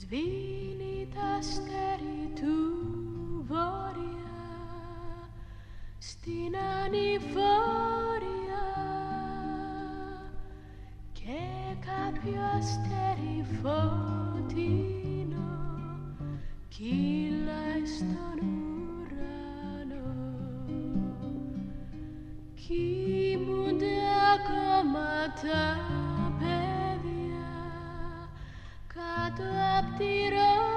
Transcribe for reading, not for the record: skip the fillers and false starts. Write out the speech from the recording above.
Σβήνει τ' αστέρι του βόρεια στην ανηφόρια και κάποιο αστέρι φωτεινό κύλαει στον ουρανό. Κοιμούνται ακόμα τα παιδιά κάτω απ' τη ρόδα